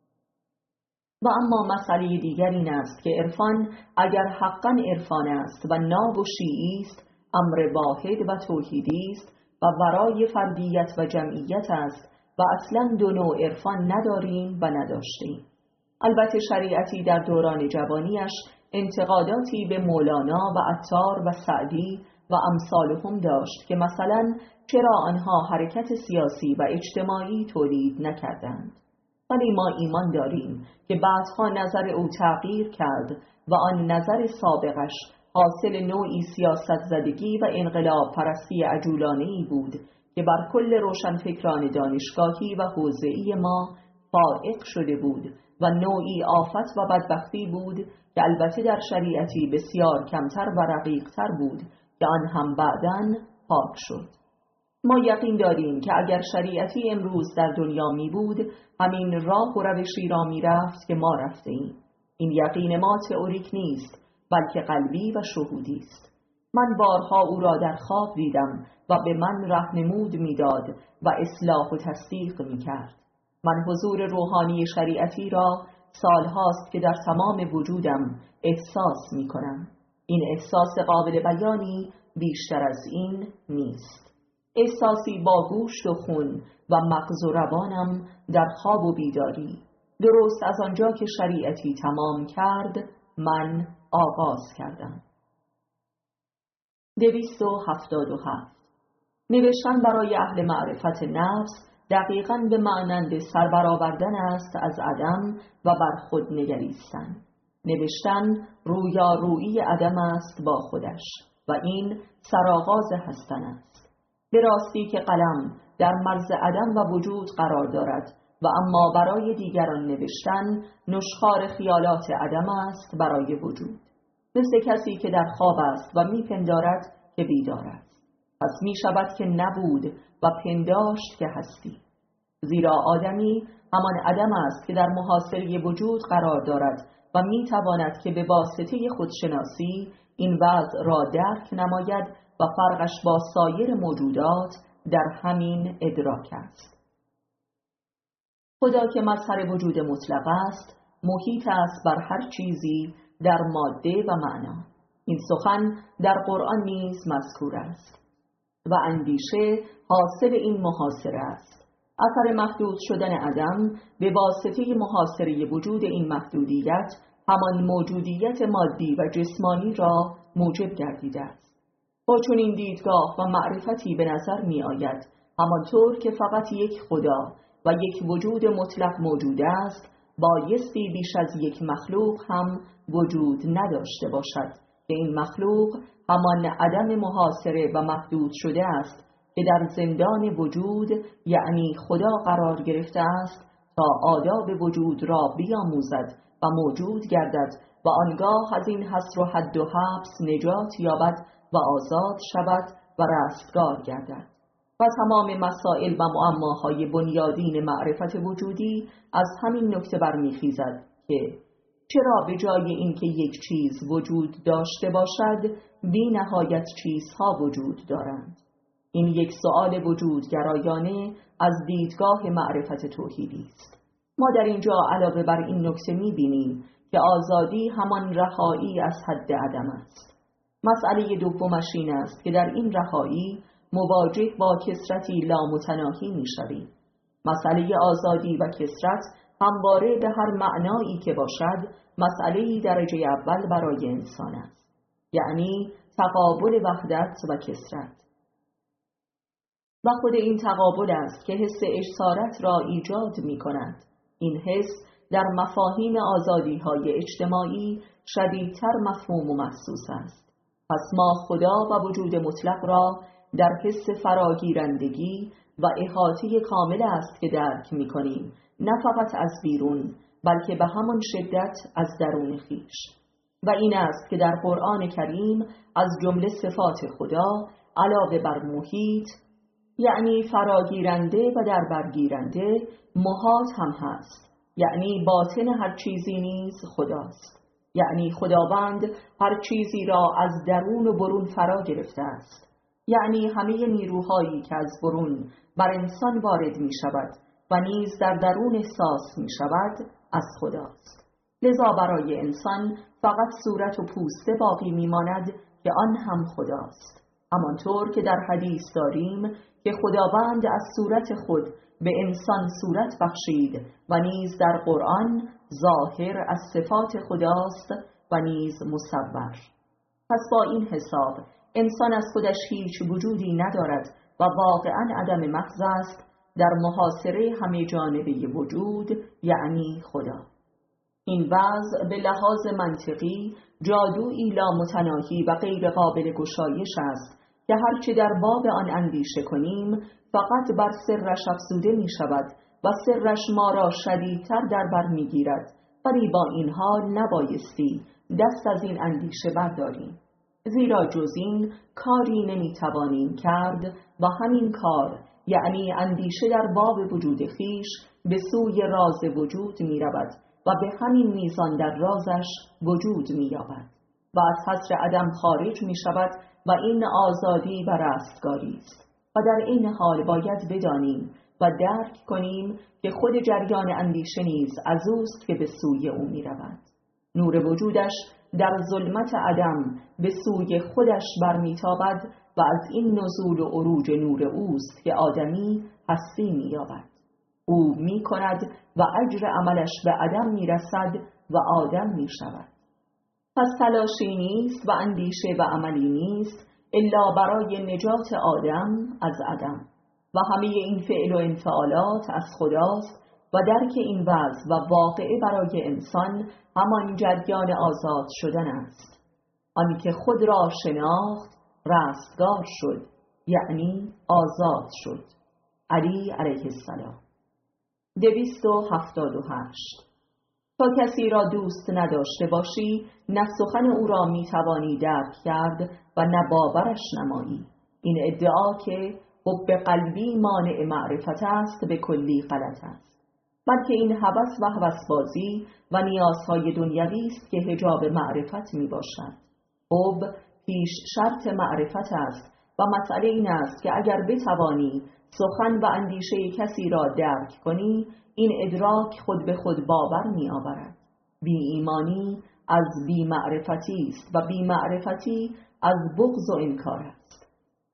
و اما مسئله دیگر این است که عرفان اگر حقاً عرفان است و ناب و شیعی است، امر واحد و توحیدی است و ورای فردیت و جمعیت است و اصلاً دو نوع عرفان نداریم و نداشتیم. البته شریعتی در دوران جوانیش انتقاداتی به مولانا و عطار و سعدی و امثالهم داشت که مثلا چرا آنها حرکت سیاسی و اجتماعی تولید نکردند. ولی ما ایمان داریم که بعدها نظر او تغییر کرد و آن نظر سابقش حاصل نوعی سیاست زدگی و انقلاب پرستی عجولانه‌ای بود که بر کل روشنفکران دانشگاهی و حوزه‌ای ما فائق شده بود و نوعی آفت و بدبختی بود که البته در شریعتی بسیار کمتر و رقیق‌تر بود که آن هم بعداً پاک شد. ما یقین داریم که اگر شریعتی امروز در دنیا می بود، همین راه و روشی را می رفت که ما رفته ایم. این یقین ما تئوریک نیست، بلکه قلبی و شهودی است. من بارها او را در خواب دیدم و به من راهنمود می‌داد و اصلاح و تصدیق می‌کرد. من حضور روحانی شریعتی را سالهاست که در تمام وجودم احساس می‌کنم. این احساس قابل بیانی بیشتر از این نیست. احساسی با گوشت و خون و مغز و روانم در خواب و بیداری. درست از آنجا که شریعتی تمام کرد، من آغاز کردم. دویست و هفتاد و هفت. نوشتن برای اهل معرفت نفس دقیقاً به مانند سربرآوردن است از عدم و بر خود نگریستن. نوشتن رویارویی عدم است با خودش و این سرآغاز هستن است. به راستی که قلم در مرز عدم و وجود قرار دارد و اما برای دیگران نوشتن نشخوار خیالات عدم است برای وجود، مثل کسی که در خواب است و میپندارد که بیدار است. پس می شود که نبود و پنداشت که هستی. زیرا آدمی همان عدم است که در محاصره وجود قرار دارد و می تواند که به واسطه خودشناسی این وضع را درک نماید و فرقش با سایر موجودات در همین ادراک است. خدا که مظهر وجود مطلق است، محیط است بر هر چیزی در ماده و معنا. این سخن در قرآن نیز مذکور است و اندیشه حاصل این محاصره است. اثر محدود شدن عدم به واسطه محاصره وجود این محدودیت همان موجودیت مادی و جسمانی را موجب گردیده است. با چنین دیدگاه و معرفتی به نظر می آید همانطور که فقط یک خدا و یک وجود مطلق موجود است، بایستی بیش از یک مخلوق هم وجود نداشته باشد که این مخلوق همان عدم محاصره و محدود شده است که در زندان وجود یعنی خدا قرار گرفته است تا آداب وجود را بیاموزد و موجود گردد و آنگاه از این حصر و حد و حبس نجات یابد و آزاد شود و رستگار گردد. و تمام مسائل و معماهای بنیادین معرفت وجودی از همین نکته برمیخیزد که چرا به جای اینکه یک چیز وجود داشته باشد، بی نهایت چیزها وجود دارند. این یک سؤال وجودگرایانه از دیدگاه معرفت توحیدی است. ما در اینجا علاوه بر این نکته می‌بینیم که آزادی همان رهایی از حد عدم است. مسئله دومش این است که در این رهایی مواجه با کثرتی لامتناهی می‌شویم. مسئله آزادی و کثرت همواره به هر معنایی که باشد مسئله درجه اول برای انسان است، یعنی تقابل وحدت و کثرت. و خود این تقابل است که حس اسارت را ایجاد می کند. این حس در مفاهیم آزادی‌های اجتماعی شدیدتر مفهوم و محسوس است. پس ما خدا و وجود مطلق را در حس فراگیرندگی و احاطه کامل است که درک می کنیم، نه فقط از بیرون بلکه به همان شدت از درون خویش. و این است که در قرآن کریم از جمله صفات خدا علاوه بر محیط یعنی فراگیرنده و در برگیرنده، محاط هم هست، یعنی باطن هر چیزی نیز خداست. یعنی خداوند هر چیزی را از درون و برون فرا گرفته است، یعنی همه نیروهایی که از برون بر انسان وارد می شود و نیز در درون احساس می شود از خداست. لذا برای انسان فقط صورت و پوسته باقی می ماند که آن هم خداست. همانطور که در حدیث داریم که خداوند از صورت خود به انسان صورت بخشید و نیز در قرآن ظاهر از صفات خداست و نیز مصور. پس با این حساب انسان از خودش هیچ وجودی ندارد و واقعا عدم محض است در محاصره همه جانبه وجود، یعنی خدا. این وضع به لحاظ منطقی جادویی لامتناهی و غیر قابل گشایش است که هرچه در باب آن اندیشه کنیم فقط بر سرش افزوده می شود و سرش ما را شدیدتر در بر می گیرد، ولی با این حال نبایستی دست از این اندیشه برداریم، زیرا جز این کاری نمی توانیم کرد و همین کار، یعنی اندیشه در باب وجود خویش، به سوی راز وجود می رود و به همین میزان در رازش وجود می یابد و از حصر عدم خارج می شود و این آزادی و رستگاری است. و در این حال باید بدانیم و درک کنیم که خود جریان اندیشه نیز از اوست که به سوی او می رود. نور وجودش در ظلمت عدم به سوی خودش برمیتابد و از این نزول و عروج نور اوست که آدمی هستی می یابد. او می کند و اجر عملش به عدم می رسد و آدم می شود. پس تلاشی نیست و اندیشه و عملی نیست الا برای نجات آدم از عدم و همه این فعل و انفعالات از خداست و درک این وضع و واقعه برای انسان همان جریان آزاد شدن است. آنی که خود را شناخت رستگار شد، یعنی آزاد شد. علی علیه السلام. دویست و هفتاد و هشت. تا کسی را دوست نداشته باشی، نه سخن او را می توانی درک کرد و نه باورش نمایی. این ادعا که حب قلبی مانع معرفت است به کلی غلط است، بلکه این هوس و هوسبازی و نیازهای دنیوی است که حجاب معرفت می باشد. حب پیش شرط معرفت است و مسئله این است که اگر بتوانی سخن و اندیشه کسی را درک کنی، این ادراک خود به خود باور می آورد. بی ایمانی از بی معرفتی است و بی معرفتی از بغض و انکار است.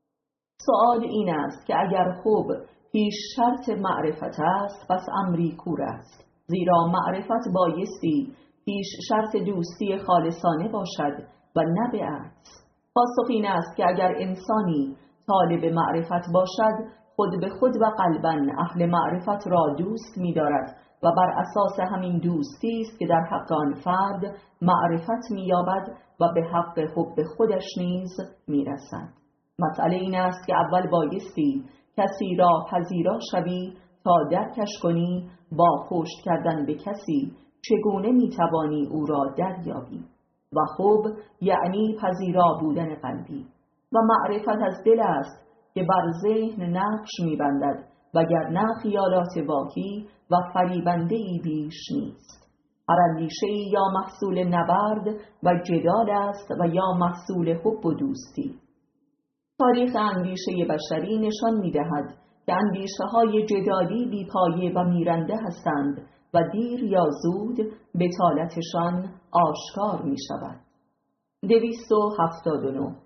سؤال این است که اگر حب پیش شرط معرفت است، پس امری کور است، زیرا معرفت بایستی پیش شرط دوستی خالصانه باشد و نه به عکس. پاسخ این است که اگر انسانی طالب معرفت باشد، خود به خود و قلباً اهل معرفت را دوست می دارد و بر اساس همین دوستی است که در حق آن فرد معرفت می یابد و به حق حب خودش نیز می رسد. مسئله این است که اول بایستی کسی را پذیرا شوی تا درکش کنی با پشت کردن به کسی چگونه می توانی او را دریابی. و حب یعنی پذیرا بودن قلبی و معرفت از دل است که بر ذهن نقش می‌بندد وگرنه خیالات واهی و فریبنده‌ای بیش نیست. هر اندیشه‌ای یا محصول نبرد و جدال است و یا محصول حب و دوستی. تاریخ اندیشه بشری نشان می‌دهد که اندیشه‌های جدالی بی‌پایه و میرنده هستند و دیر یا زود بطالتشان آشکار می‌شود. دویست و هفتاد و نه.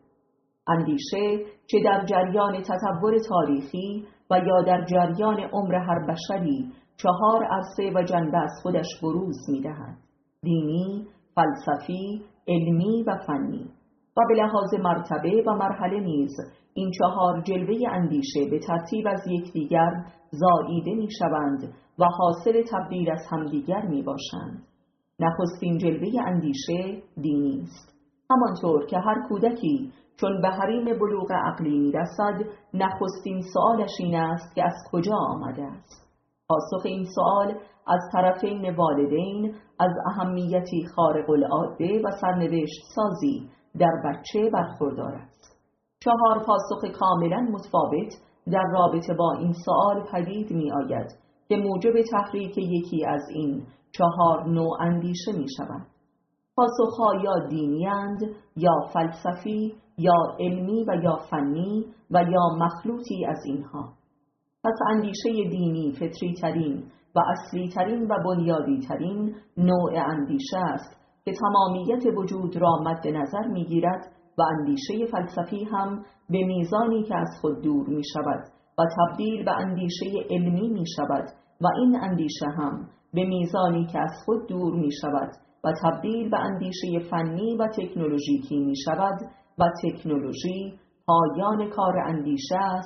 اندیشه چه در جریان تطور تاریخی و یا در جریان عمر هر بشری چهار عرصه و جنبه از خودش بروز می‌دهد: دینی، فلسفی، علمی و فنی. و به لحاظ مرتبه و مرحله نیز این چهار جلوه اندیشه به ترتیب از یکدیگر زاییده می‌شوند و حاصل تبدیل از همدیگر می‌باشند. نخستین جلوه اندیشه دینی است. همانطور که هر کودکی چون به حریم بلوغ عقلی می‌رسد، نخستین سؤالش این است که از کجا آمده است. پاسخ این سؤال از طرفین والدین از اهمیتی خارق العاده و سرنوشت سازی در بچه برخوردار است. چهار پاسخ کاملا متفاوت در رابطه با این سؤال پدید می آید که موجب تحریک یکی از این چهار نوع اندیشه می شود. پاسخها یا دینی اند، یا فلسفی، یا علمی و یا فنی و یا مخلوطی از اینها. پس اندیشه دینی فطری ترین و اصلی ترین و بنیادی ترین نوع اندیشه است که تمامیت وجود را مد نظر می گیرد و اندیشه فلسفی هم به میزانی که از خود دور می شود و تبدیل به اندیشه علمی می شود و این اندیشه هم به میزانی که از خود دور می شود و تبدیل به اندیشه فنی و تکنولوژیکی می شود و تکنولوژی پایان کار اندیشه است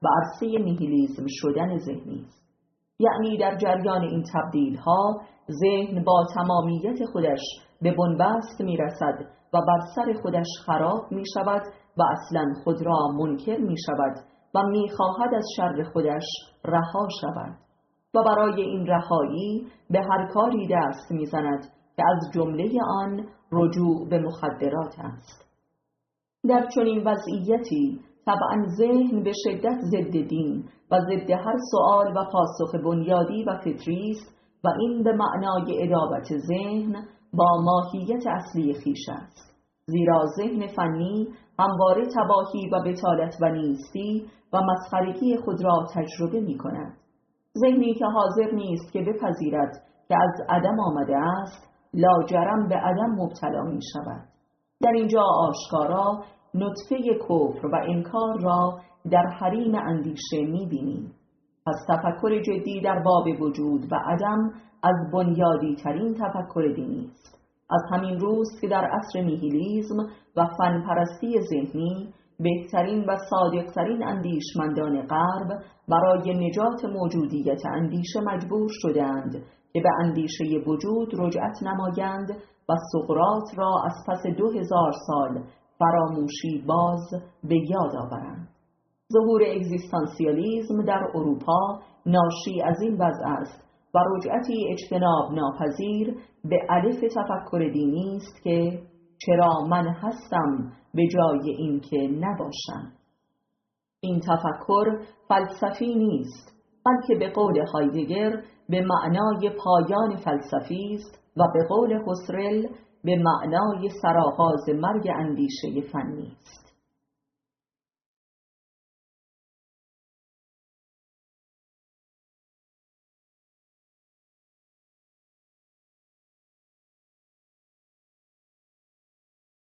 و عرصه نیهیلیسم شدن ذهنی است. یعنی در جریان این تبدیل ها ذهن با تمامیت خودش به بنبست می رسد و بر سر خودش خراب می شود و اصلا خود را منکر می شود و می خواهد از شر خودش رها شود و برای این رهایی به هر کاری دست می زند که از جمله آن رجوع به مخدرات است. در چنین وضعیتی طبعا ذهن به شدت ضد دین و ضد هر سؤال و پاسخ بنیادی و فطری است و این به معنای ادابت ذهن با ماهیت اصلی خویش است، زیرا ذهن فنی همواره تباهی و بطالت و نیستی و مسخرگی خود را تجربه می کند. ذهنی که حاضر نیست که بپذیرد که از عدم آمده است لاجرم به عدم مبتلا می شود. در اینجا آشکارا نطفه کفر و انکار را در حریم اندیشه می بینیم. پس تفکر جدی در باب وجود و عدم از بنیادی ترین تفکر دینی است. از همین روست که در عصر نیهیلیسم و فن پرستی ذهنی بهترین و صادقترین اندیشمندان غرب برای نجات موجودیت اندیشه مجبور شدند که به اندیشه وجود رجعت نمایند و سقراط را از پس دو هزار سال فراموشی باز به یاد آورند. ظهور اگزیستانسیالیسم در اروپا ناشی از این وضع است و رجعتی اجتناب ناپذیر به الف تفکر دینی است که چرا من هستم به جای اینکه نباشم. این تفکر فلسفی نیست، بلکه به قول هایدگر به معنای پایان فلسفی است و به قول هوسرل به معنای سرآغاز مرگ اندیشه فنی است.